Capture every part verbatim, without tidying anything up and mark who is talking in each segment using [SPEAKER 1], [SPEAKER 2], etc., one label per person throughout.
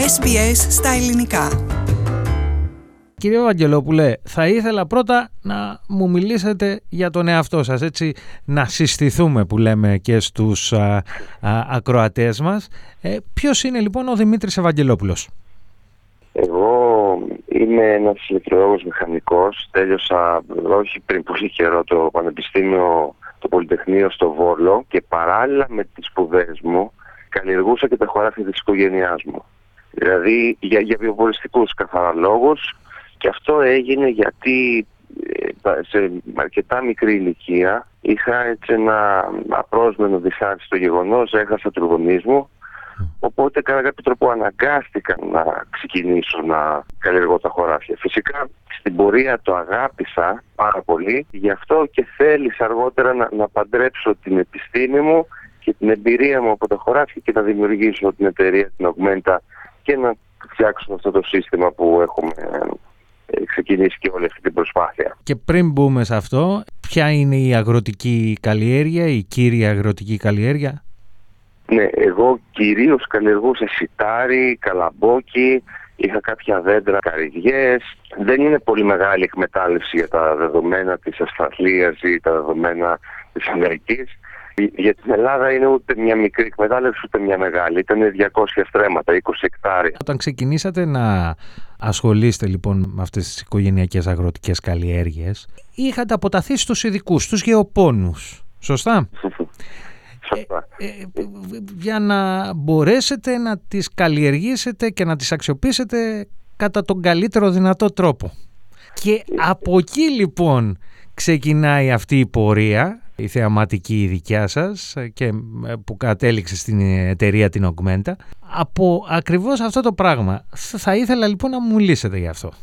[SPEAKER 1] Ες Μπι Ες στα ελληνικά.
[SPEAKER 2] Κύριε Βαγγελόπουλε, θα ήθελα πρώτα να μου μιλήσετε για τον εαυτό σας, έτσι να συστηθούμε που λέμε και στους α, α, ακροατές μας. Ε, ποιος είναι λοιπόν ο Δημήτρης Ευαγγελόπουλος?
[SPEAKER 3] Εγώ είμαι ένας ηλεκτρολόγος μηχανικός. Τέλειωσα όχι πριν πολύ καιρό το Πανεπιστήμιο, το Πολυτεχνείο στο Βόλο, και παράλληλα με τις σπουδές μου καλλιεργούσα και τα χωράφια της οικογένειάς μου. Δηλαδή για, για βιοπολιστικούς καθαρά λόγους, και αυτό έγινε γιατί σε αρκετά μικρή ηλικία είχα έτσι ένα απρόσμενο δυσάρεστο γεγονός, έχασα τους γονείς μου. Οπότε κατά κάποιο τρόπο αναγκάστηκα να ξεκινήσω να καλλιεργώ τα χωράφια. Φυσικά στην πορεία το αγάπησα πάρα πολύ, γι' αυτό και θέλησα αργότερα να, να παντρέψω την επιστήμη μου και την εμπειρία μου από τα χωράφια και να δημιουργήσω την εταιρεία, την Augmenta, και να φτιάξω αυτό το σύστημα που έχουμε ξεκινήσει και όλη αυτή την προσπάθεια.
[SPEAKER 2] Και πριν μπούμε σε αυτό, ποια είναι η αγροτική καλλιέργεια, η κύρια αγροτική καλλιέργεια?
[SPEAKER 3] Ναι, εγώ κυρίως καλλιεργούσα σιτάρι, καλαμπόκι, είχα κάποια δέντρα, καρυδιές. Δεν είναι πολύ μεγάλη εκμετάλλευση για τα δεδομένα της Αυστραλίας ή τα δεδομένα της Αμερικής. Για την Ελλάδα είναι ούτε μια μικρή εκμετάλλευση ούτε μια μεγάλη. Ήταν διακόσια στρέμματα, είκοσι εκτάρια.
[SPEAKER 2] Όταν ξεκινήσατε να ασχολείστε λοιπόν με αυτές τις οικογενειακές αγροτικές καλλιέργειες, είχατε αποταθεί στους ειδικούς, στους γεωπόνους, σωστά?
[SPEAKER 3] Σωστά.
[SPEAKER 2] Ε, ε, για να μπορέσετε να τις καλλιεργήσετε και να τις αξιοποιήσετε κατά τον καλύτερο δυνατό τρόπο. Και από εκεί λοιπόν ξεκινάει αυτή η πορεία, η θεαματική η δικιά σας, και που κατέληξε στην εταιρεία την Augmenta, από ακριβώς αυτό το πράγμα. Θα ήθελα λοιπόν να μου μιλήσετε γι' αυτό.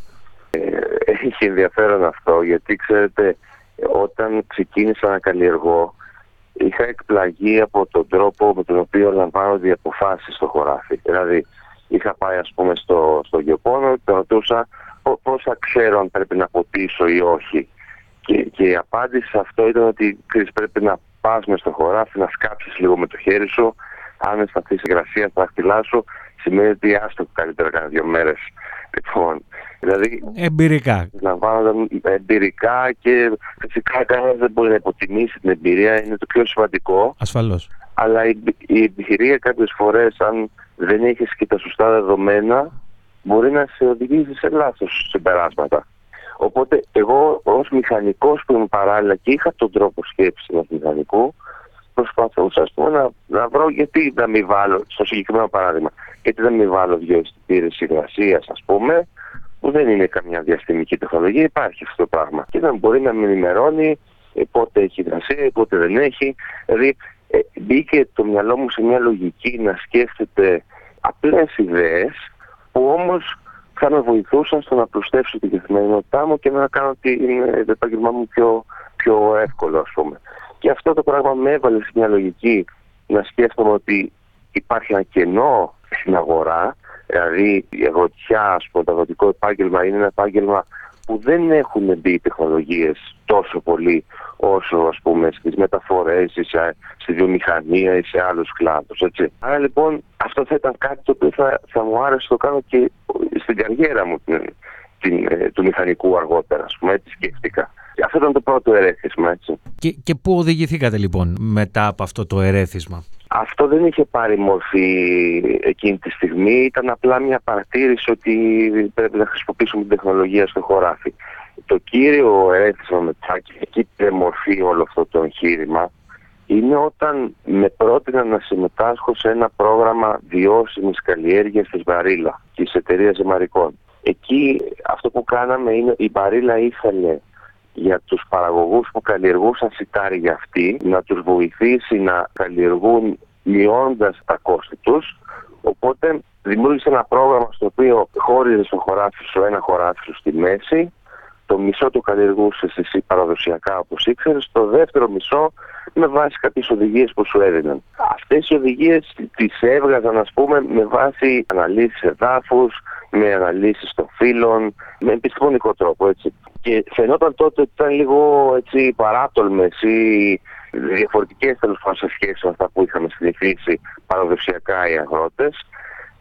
[SPEAKER 3] Έχει ενδιαφέρον αυτό, γιατί ξέρετε, όταν ξεκίνησα να καλλιεργώ, είχα εκπλαγεί από τον τρόπο με τον οποίο λαμβάνονται οι αποφάσεις στο χωράφι. Δηλαδή, είχα πάει ας πούμε στο, στο γεωπόνο, τον ρωτούσα πώς θα ξέρω αν πρέπει να ποτίσω ή όχι. Και, και η απάντηση σε αυτό ήταν ότι ξέρεις, πρέπει να πας μες στο χωράφι, να σκάψεις λίγο με το χέρι σου. Αν αισθανθείς υγρασία στα δάχτυλά σου, σημαίνει ότι άστο καλύτερα κάνα δύο μέρες. Λοιπόν, δηλαδή,
[SPEAKER 2] εμπειρικά.
[SPEAKER 3] Λαμβάνονταν εμπειρικά, και φυσικά κανένας δεν μπορεί να υποτιμήσει την εμπειρία, είναι το πιο σημαντικό.
[SPEAKER 2] Ασφαλώς.
[SPEAKER 3] Αλλά η, η εμπειρία κάποιες φορές, αν δεν έχεις και τα σωστά δεδομένα, μπορεί να σε οδηγήσει σε λάθος συμπεράσματα. Οπότε εγώ ως μηχανικός που είμαι παράλληλα και είχα τον τρόπο σκέψης ενός μηχανικού, προσπαθούσα ας πούμε, να, να βρω γιατί να μην βάλω, στο συγκεκριμένο παράδειγμα, γιατί να μην βάλω δύο αισθητήρες υγρασίας ας πούμε, που δεν είναι καμιά διαστημική τεχνολογία, υπάρχει αυτό το πράγμα. Και να μπορεί να με ενημερώνει πότε έχει υγρασία, πότε δεν έχει. Δηλαδή ε, μπήκε το μυαλό μου σε μια λογική να σκέφτεται απλές ιδέες, που όμως θα με βοηθούσαν στο να πλουστεύσω την καθημερινότητά μου και να κάνω το επάγγελμά μου πιο, πιο εύκολο ας πούμε. Και αυτό το πράγμα με έβαλε σε μια λογική να σκέφτομαι ότι υπάρχει ένα κενό στην αγορά. Δηλαδή η αγροτιά, ας πούμε, το αγροτικό επάγγελμα είναι ένα επάγγελμα που δεν έχουν μπει τεχνολογίες τόσο πολύ όσο ας πούμε στις μεταφορές ή σε, στη βιομηχανία ή σε άλλους κλάδους, έτσι. Άρα λοιπόν αυτό θα ήταν κάτι το οποίο θα, θα μου άρεσε να το κάνω και στην καριέρα μου την, την, του μηχανικού αργότερα, ας πούμε, έτσι σκέφτηκα. Αυτό ήταν το πρώτο ερέθισμα, έτσι.
[SPEAKER 2] Και, και πού οδηγηθήκατε λοιπόν μετά από αυτό το ερέθισμα?
[SPEAKER 3] Αυτό δεν είχε πάρει μορφή εκείνη τη στιγμή, ήταν απλά μια παρατήρηση ότι πρέπει να χρησιμοποιήσουμε την τεχνολογία στο χωράφι. Το κύριο ερέθισμα μετά, και εκεί πήρε μορφή όλο αυτό το εγχείρημα, είναι όταν με πρότειναν να συμμετάσχω σε ένα πρόγραμμα βιώσιμης καλλιέργειας της Barilla, της εταιρείας ζυμαρικών. Εκεί αυτό που κάναμε είναι η Barilla ήθελε για τους παραγωγούς που καλλιεργούσαν σιτάρι για αυτή να τους βοηθήσει να καλλιεργούν μειώντας τα κόστη τους. Οπότε δημιούργησε ένα πρόγραμμα στο οποίο χώριζε στο χωράφι σου ένα χωράφι σου στη μέση, το μισό το καλλιεργούσες εσύ παραδοσιακά όπως ήξερες, το δεύτερο μισό με βάση κάποιες οδηγίες που σου έδιναν. Αυτές οι οδηγίες τις έβγαζαν ας πούμε με βάση αναλύσεις εδάφους, με αναλύσεις των φύλων, με επιστημονικό τρόπο, έτσι. Και φαινόταν τότε ότι ήταν λίγο έτσι παράτολμες ή διαφορετικές τέλος πάντων σε σχέση με αυτά που είχαμε συνηθίσει παραδοσιακά οι αγρότες.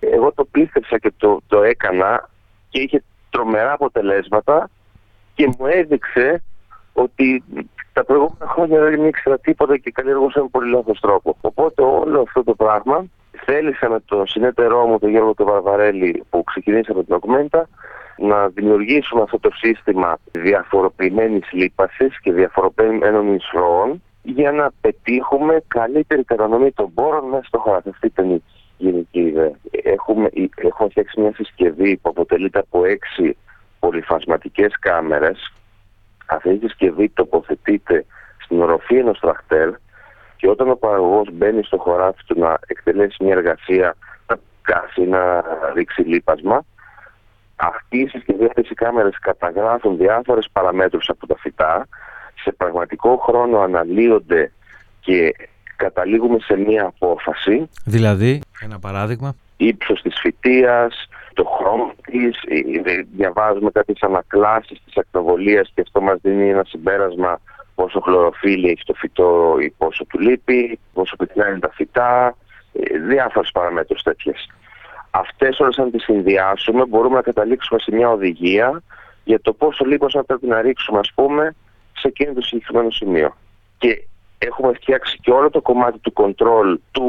[SPEAKER 3] Εγώ το πίστεψα και το, το έκανα και είχε τρομερά αποτελέσματα και μου έδειξε ότι τα προηγούμενα χρόνια δεν ήξερα τίποτα και καλλιεργούσα με πολύ λάθος τρόπο. Οπότε όλο αυτό το πράγμα θέλησα με τον συνεταιρό μου, τον Γιώργο τον Βαρβαρέλη, που ξεκινήσαμε την Augmenta, να δημιουργήσουμε αυτό το σύστημα διαφοροποιημένης λίπασης και διαφοροποιημένων εισρώων για να πετύχουμε καλύτερη κατανομή των πόρων μέσα στο χωράφι. Αυτή ήταν η γενική ιδέα. Έχουμε, έχουμε φτιάξει μια συσκευή που αποτελείται από έξι πολυφασματικές κάμερες. Αυτή η συσκευή τοποθετείται στην οροφή ενός τραχτέρ και όταν ο παραγωγός μπαίνει στο χωράφι του να εκτελέσει μια εργασία, να κάσει, να ρίξει λίπασμα, αυτή η συσκευή, αυτές οι κάμερες καταγράφουν διάφορες παραμέτρους από τα φυτά, σε πραγματικό χρόνο αναλύονται και καταλήγουμε σε μια απόφαση.
[SPEAKER 2] Δηλαδή, ένα παράδειγμα.
[SPEAKER 3] Ύψος της φυτείας, το χρώμα της, διαβάζουμε κάποιες ανακλάσεις της ακτινοβολίας και αυτό μας δίνει ένα συμπέρασμα πόσο χλωροφύλλη έχει το φυτό ή πόσο του λείπει, πόσο πυκνά είναι τα φυτά, διάφορες παραμέτρους τέτοιες. Αυτές όλες αν τις συνδυάσουμε μπορούμε να καταλήξουμε σε μια οδηγία για το πόσο λίπος πρέπει να ρίξουμε, ας πούμε, σε εκείνο το συγκεκριμένο σημείο. Και έχουμε φτιάξει και όλο το κομμάτι του control του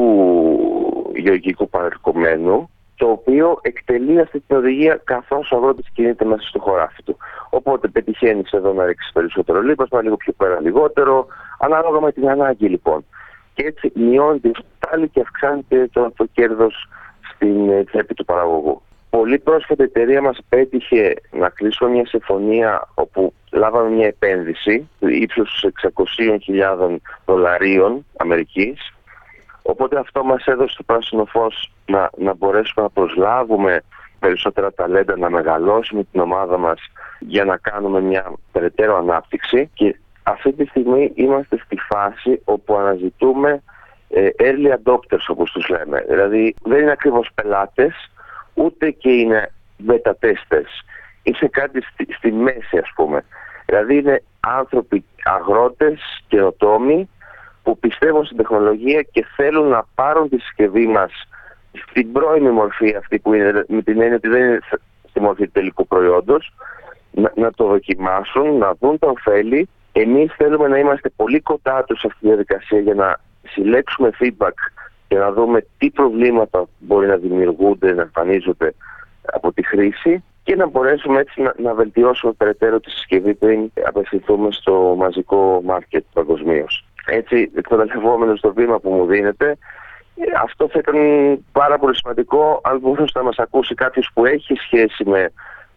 [SPEAKER 3] γεωργικού παρελκομένου, το οποίο εκτελεί αυτή την οδηγία καθώς ο αγρότης κινείται μέσα στο χωράφι του. Οπότε πετυχαίνεις εδώ να ρίξεις περισσότερο λίπασμα, λίγο πιο πέρα λιγότερο, ανάλογα με την ανάγκη λοιπόν. Και έτσι μειώνεται η σπτάλη και αυξάνεται το, το κέρδος στην τσέπη του παραγωγού. Πολύ πρόσφατα η εταιρεία μας πέτυχε να κλείσουμε μια συμφωνία όπου λάβαμε μια επένδυση ύψους εξακόσιες χιλιάδες δολαρίων Αμερικής. Οπότε αυτό μας έδωσε το πράσινο φως να, να μπορέσουμε να προσλάβουμε περισσότερα ταλέντα, να μεγαλώσουμε την ομάδα μας για να κάνουμε μια περαιτέρω ανάπτυξη. Και αυτή τη στιγμή είμαστε στη φάση όπου αναζητούμε ε, early adopters, όπως τους λέμε. Δηλαδή δεν είναι ακριβώς πελάτες, ούτε και είναι beta testers. Είναι κάτι στη, στη μέση, ας πούμε. Δηλαδή είναι άνθρωποι, αγρότες, καινοτόμοι που πιστεύουν στην τεχνολογία και θέλουν να πάρουν τη συσκευή μας στην πρώιμη μορφή αυτή που είναι, με την έννοια ότι δεν είναι στη μορφή τελικού προϊόντος, να, να το δοκιμάσουν, να δουν τα ωφέλη. Εμείς θέλουμε να είμαστε πολύ κοντά τους σε αυτή τη διαδικασία για να συλλέξουμε feedback και να δούμε τι προβλήματα μπορεί να δημιουργούνται, να εμφανίζονται από τη χρήση και να μπορέσουμε έτσι να, να βελτιώσουμε περαιτέρω τη συσκευή πριν απευθυνθούμε στο μαζικό μάρκετ παγκοσμίως. Έτσι, εκμεταλλευόμενος το βήμα που μου δίνεται, αυτό θα ήταν πάρα πολύ σημαντικό αν μπορούσε να μας ακούσει κάποιος που έχει σχέση με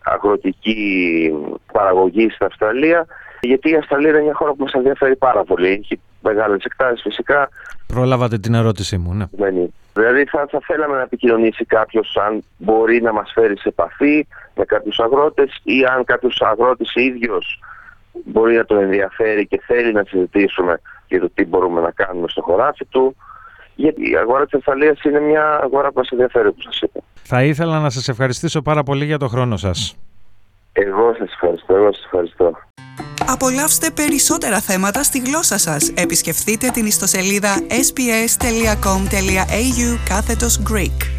[SPEAKER 3] αγροτική παραγωγή στην Αυστραλία, γιατί η Αυστραλία είναι μια χώρα που μας ενδιαφέρει πάρα πολύ. Έχει μεγάλες εκτάσεις φυσικά.
[SPEAKER 2] Προλάβατε την ερώτησή μου, ναι.
[SPEAKER 3] Δηλαδή θα, θα θέλαμε να επικοινωνήσει κάποιος αν μπορεί να μας φέρει σε επαφή με κάποιους αγρότες ή αν κάποιος αγρότης ίδιος μπορεί να τον ενδιαφέρει και θέλει να συζητήσουμε για το τι μπορούμε να κάνουμε στο χωράφι του. Γιατί η αγορά της Αυστραλίας είναι μια αγορά που μας ενδιαφέρει, όπως σας είπα.
[SPEAKER 2] Θα ήθελα να σας ευχαριστήσω πάρα πολύ για το χρόνο σας.
[SPEAKER 3] Εγώ σας ευχαριστώ, εγώ σας ευχαριστώ.
[SPEAKER 1] Απολαύστε περισσότερα θέματα στη γλώσσα σας. Επισκεφτείτε την ιστοσελίδα ες μπι ες τελεία κομ τελεία έι γιου κάθετος Greek.